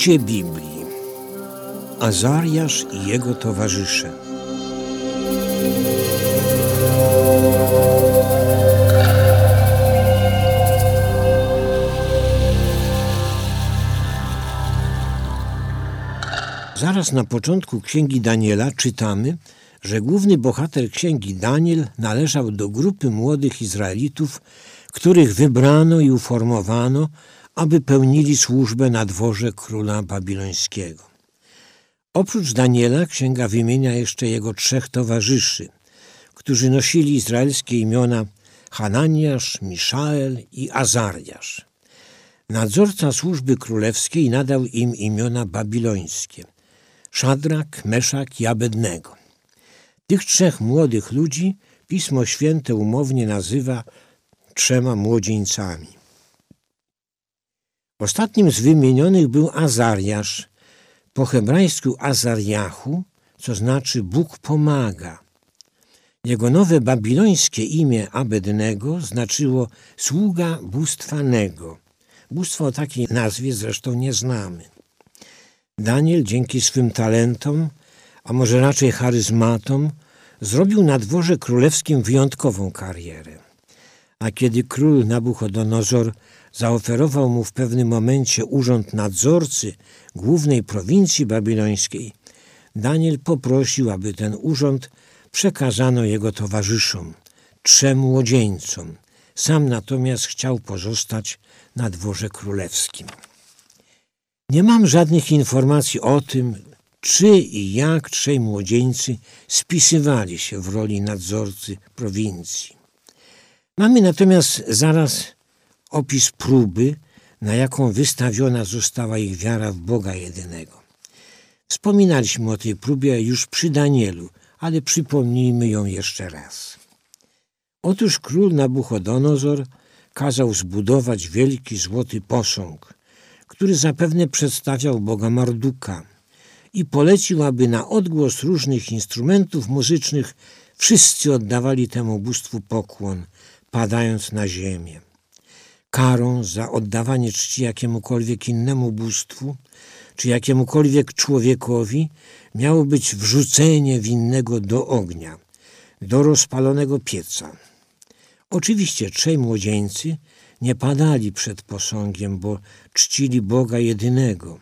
Odkrycie Biblii. Azariasz i jego towarzysze. Zaraz na początku Księgi Daniela czytamy, że główny bohater Księgi Daniel należał do grupy młodych Izraelitów, których wybrano i uformowano, aby pełnili służbę na dworze króla babilońskiego. Oprócz Daniela księga wymienia jeszcze jego 3 towarzyszy, którzy nosili izraelskie imiona Hananiasz, Miszael i Azariasz. Nadzorca służby królewskiej nadał im imiona babilońskie – Szadrak, Meszak i Abednego. Tych 3 młodych ludzi Pismo Święte umownie nazywa 3 młodzieńcami. Ostatnim z wymienionych był Azariasz, po hebrajsku Azariahu, co znaczy Bóg pomaga. Jego nowe babilońskie imię Abednego znaczyło sługa bóstwa Nego. Bóstwa o takiej nazwie zresztą nie znamy. Daniel dzięki swym talentom, a może raczej charyzmatom, zrobił na dworze królewskim wyjątkową karierę. A kiedy król Nabuchodonozor zaoferował mu w pewnym momencie urząd nadzorcy głównej prowincji babilońskiej, Daniel poprosił, aby ten urząd przekazano jego towarzyszom, 3 młodzieńcom. Sam natomiast chciał pozostać na dworze królewskim. Nie mam żadnych informacji o tym, czy i jak 3 młodzieńcy spisywali się w roli nadzorcy prowincji. Mamy natomiast zaraz opis próby, na jaką wystawiona została ich wiara w Boga jedynego. Wspominaliśmy o tej próbie już przy Danielu, ale przypomnijmy ją jeszcze raz. Otóż król Nabuchodonozor kazał zbudować wielki złoty posąg, który zapewne przedstawiał Boga Marduka, i polecił, aby na odgłos różnych instrumentów muzycznych wszyscy oddawali temu bóstwu pokłon, padając na ziemię. Karą za oddawanie czci jakiemukolwiek innemu bóstwu czy jakiemukolwiek człowiekowi miało być wrzucenie winnego do ognia, do rozpalonego pieca. Oczywiście 3 młodzieńcy nie padali przed posągiem, bo czcili Boga jedynego.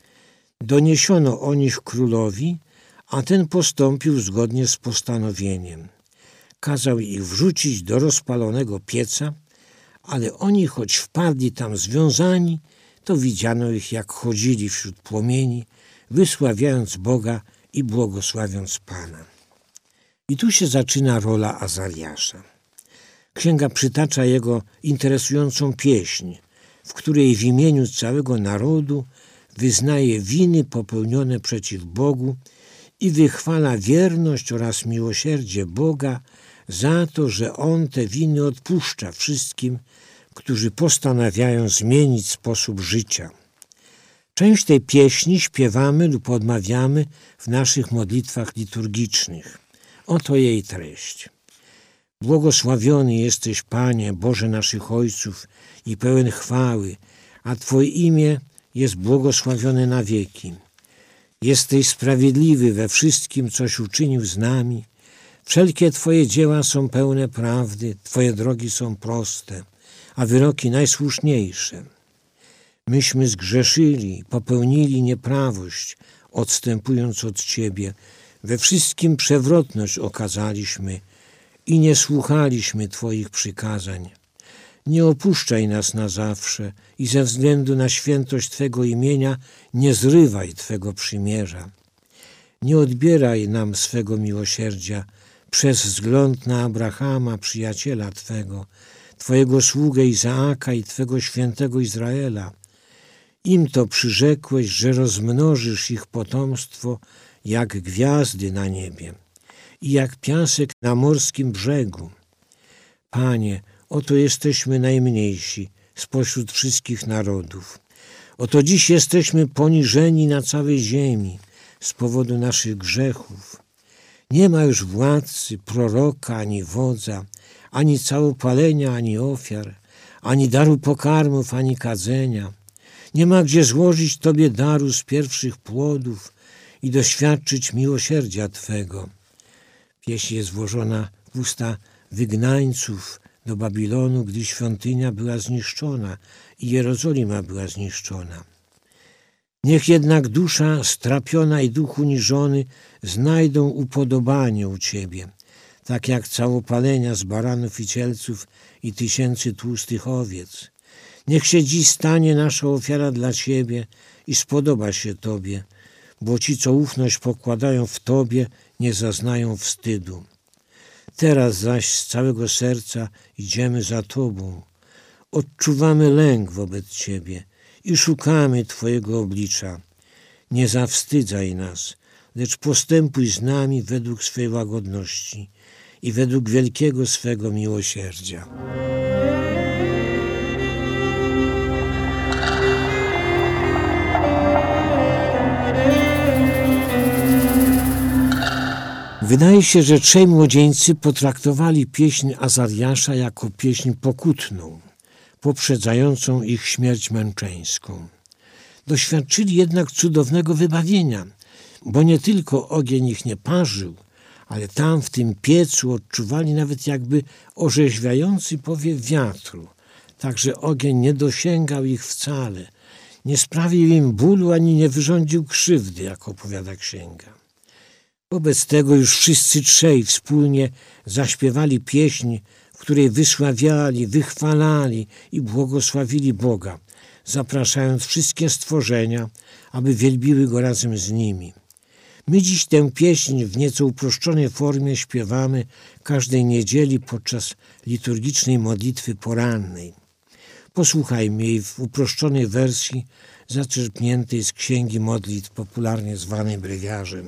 Doniesiono o nich królowi, a ten postąpił zgodnie z postanowieniem. Kazał ich wrzucić do rozpalonego pieca, ale oni, choć wpadli tam związani, to widziano ich, jak chodzili wśród płomieni, wysławiając Boga i błogosławiąc Pana. I tu się zaczyna rola Azariasza. Księga przytacza jego interesującą pieśń, w której w imieniu całego narodu wyznaje winy popełnione przeciw Bogu i wychwala wierność oraz miłosierdzie Boga za to, że On te winy odpuszcza wszystkim, którzy postanawiają zmienić sposób życia. Część tej pieśni śpiewamy lub odmawiamy w naszych modlitwach liturgicznych. Oto jej treść. Błogosławiony jesteś, Panie, Boże naszych ojców i pełen chwały, a Twoje imię jest błogosławione na wieki. Jesteś sprawiedliwy we wszystkim, coś uczynił z nami. Wszelkie Twoje dzieła są pełne prawdy, Twoje drogi są proste, a wyroki najsłuszniejsze. Myśmy zgrzeszyli, popełnili nieprawość, odstępując od Ciebie. We wszystkim przewrotność okazaliśmy i nie słuchaliśmy Twoich przykazań. Nie opuszczaj nas na zawsze i ze względu na świętość Twego imienia nie zrywaj Twego przymierza. Nie odbieraj nam swego miłosierdzia przez wzgląd na Abrahama, przyjaciela Twego, Twojego sługę Izaaka i Twego świętego Izraela. Im to przyrzekłeś, że rozmnożysz ich potomstwo jak gwiazdy na niebie i jak piasek na morskim brzegu. Panie, oto jesteśmy najmniejsi spośród wszystkich narodów. Oto dziś jesteśmy poniżeni na całej ziemi z powodu naszych grzechów. Nie ma już władcy, proroka, ani wodza, ani całopalenia, ani ofiar, ani daru pokarmów, ani kadzenia. Nie ma gdzie złożyć Tobie daru z pierwszych płodów i doświadczyć miłosierdzia Twego. Pieśń jest włożona w usta wygnańców do Babilonu, gdy świątynia była zniszczona i Jerozolima była zniszczona. Niech jednak dusza strapiona i duch uniżony znajdą upodobanie u Ciebie, tak jak całopalenia z baranów i cielców i 1000 tłustych owiec. Niech się dziś stanie nasza ofiara dla Ciebie i spodoba się Tobie, bo ci, co ufność pokładają w Tobie, nie zaznają wstydu. Teraz zaś z całego serca idziemy za Tobą. Odczuwamy lęk wobec Ciebie i szukamy Twojego oblicza. Nie zawstydzaj nas, lecz postępuj z nami według swej łagodności i według wielkiego swego miłosierdzia. Wydaje się, że trzej młodzieńcy potraktowali pieśń Azariasza jako pieśń pokutną, poprzedzającą ich śmierć męczeńską. Doświadczyli jednak cudownego wybawienia, bo nie tylko ogień ich nie parzył, ale tam w tym piecu odczuwali nawet jakby orzeźwiający powiew wiatru, tak że ogień nie dosięgał ich wcale, nie sprawił im bólu ani nie wyrządził krzywdy, jak opowiada księga. Wobec tego już wszyscy trzej wspólnie zaśpiewali pieśń, w której wysławiali, wychwalali i błogosławili Boga, zapraszając wszystkie stworzenia, aby wielbiły Go razem z nimi. My dziś tę pieśń w nieco uproszczonej formie śpiewamy każdej niedzieli podczas liturgicznej modlitwy porannej. Posłuchajmy jej w uproszczonej wersji zaczerpniętej z Księgi Modlitw, popularnie zwanej brewiarzem.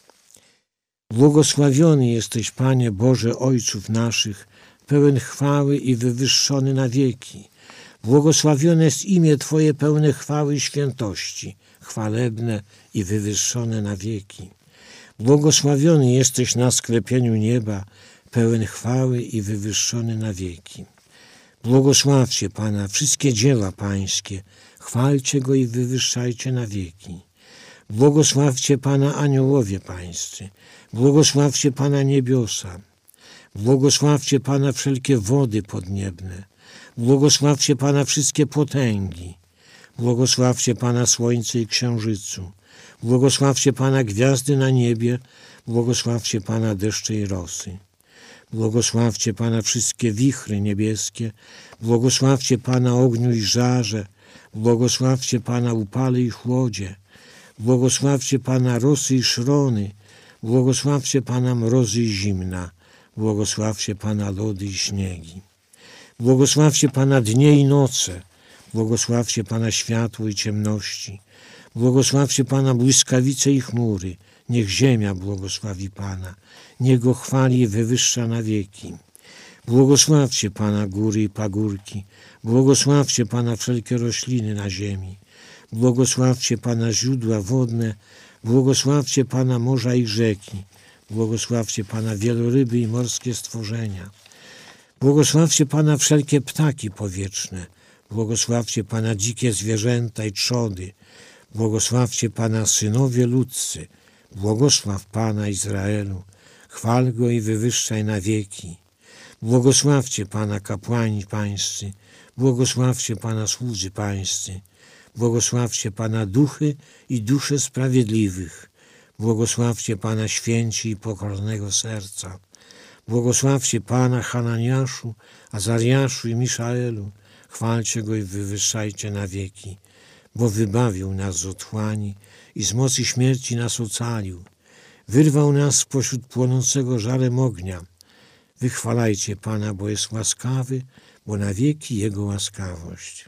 Błogosławiony jesteś, Panie Boże Ojców naszych, pełen chwały i wywyższony na wieki. Błogosławione jest imię Twoje pełne chwały i świętości, chwalebne i wywyższone na wieki. Błogosławiony jesteś na sklepieniu nieba, pełen chwały i wywyższony na wieki. Błogosławcie Pana wszystkie dzieła Pańskie, chwalcie Go i wywyższajcie na wieki. Błogosławcie Pana aniołowie Pańscy, błogosławcie Pana niebiosa, błogosławcie Pana wszelkie wody podniebne, błogosławcie Pana wszystkie potęgi, błogosławcie Pana słońce i księżycu, błogosławcie Pana gwiazdy na niebie, błogosławcie Pana deszcze i rosy. Błogosławcie Pana wszystkie wichry niebieskie, błogosławcie Pana ogniu i żarze, błogosławcie Pana upale i chłodzie, błogosławcie Pana rosy i szrony, błogosławcie Pana mrozy i zimna, błogosławcie Pana lody i śniegi. Błogosławcie Pana dnie i noce, błogosławcie Pana światło i ciemności, błogosławcie Pana błyskawice i chmury, niech ziemia błogosławi Pana, niech Go chwali i wywyższa na wieki. Błogosławcie Pana góry i pagórki, błogosławcie Pana wszelkie rośliny na ziemi, błogosławcie Pana źródła wodne, błogosławcie Pana morza i rzeki, błogosławcie Pana wieloryby i morskie stworzenia. Błogosławcie Pana wszelkie ptaki powietrzne, błogosławcie Pana dzikie zwierzęta i trzody, błogosławcie Pana synowie ludzcy, błogosław Pana Izraelu, chwal Go i wywyższaj na wieki. Błogosławcie Pana kapłani pańscy, błogosławcie Pana słudzy pańscy, błogosławcie Pana duchy i dusze sprawiedliwych, błogosławcie Pana święci i pokornego serca, błogosławcie Pana Hananiaszu, Azariaszu i Miszaelu, chwalcie Go i wywyższajcie na wieki, bo wybawił nas z otchłani i z mocy śmierci nas ocalił, wyrwał nas spośród płonącego żarem ognia. Wychwalajcie Pana, bo jest łaskawy, bo na wieki Jego łaskawość.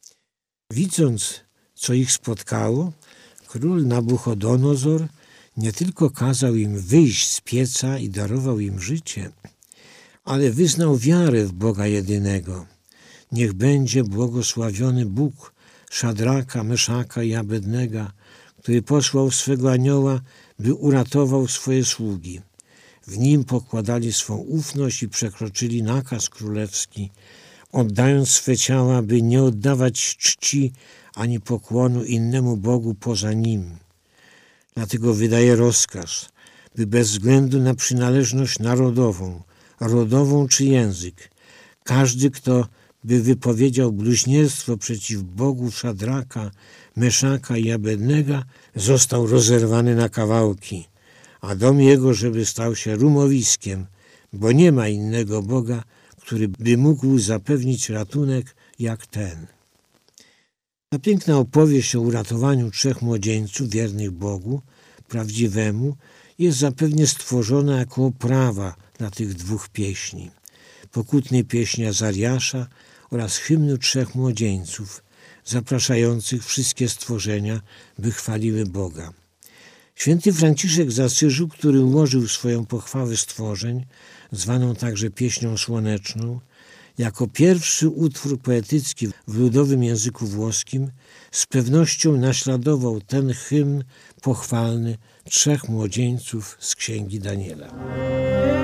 Widząc, co ich spotkało, król Nabuchodonozor nie tylko kazał im wyjść z pieca i darował im życie, ale wyznał wiarę w Boga jedynego. Niech będzie błogosławiony Bóg Szadraka, Meszaka i Abednego, który posłał swego anioła, by uratował swoje sługi. W nim pokładali swą ufność i przekroczyli nakaz królewski, oddając swe ciała, by nie oddawać czci ani pokłonu innemu Bogu poza Nim. Dlatego wydaje rozkaz, by bez względu na przynależność narodową, rodową czy język, każdy, kto by wypowiedział bluźnierstwo przeciw Bogu Szadraka, Meszaka i Abednego, został rozerwany na kawałki, a dom jego, żeby stał się rumowiskiem, bo nie ma innego Boga, który by mógł zapewnić ratunek jak ten. Ta piękna opowieść o uratowaniu 3 młodzieńców wiernych Bogu, prawdziwemu, jest zapewne stworzona jako oprawa dla tych 2 pieśni. Pokutnej pieśni Azariasza oraz hymnu 3 młodzieńców, zapraszających wszystkie stworzenia, by chwaliły Boga. Święty Franciszek z Asyżu, który ułożył swoją pochwałę stworzeń, zwaną także pieśnią słoneczną, jako pierwszy utwór poetycki w ludowym języku włoskim, z pewnością naśladował ten hymn pochwalny 3 młodzieńców z Księgi Daniela.